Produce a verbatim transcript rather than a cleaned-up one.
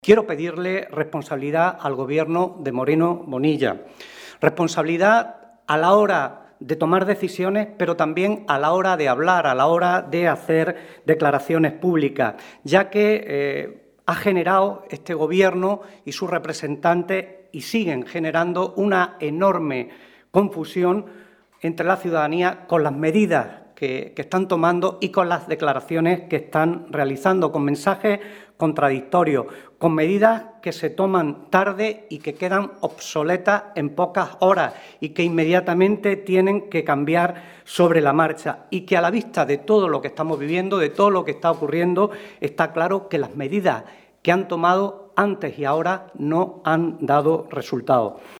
Quiero pedirle responsabilidad al Gobierno de Moreno Bonilla, responsabilidad a la hora de tomar decisiones, pero también a la hora de hablar, a la hora de hacer declaraciones públicas, ya que eh, ha generado este Gobierno y sus representantes y siguen generando una enorme confusión entre la ciudadanía con las medidas que, que están tomando y con las declaraciones que están realizando, con mensajes contradictorios, con medidas que se toman tarde y que quedan obsoletas en pocas horas y que inmediatamente tienen que cambiar sobre la marcha, y que a la vista de todo lo que estamos viviendo, de todo lo que está ocurriendo, está claro que las medidas que han tomado antes y ahora no han dado resultados.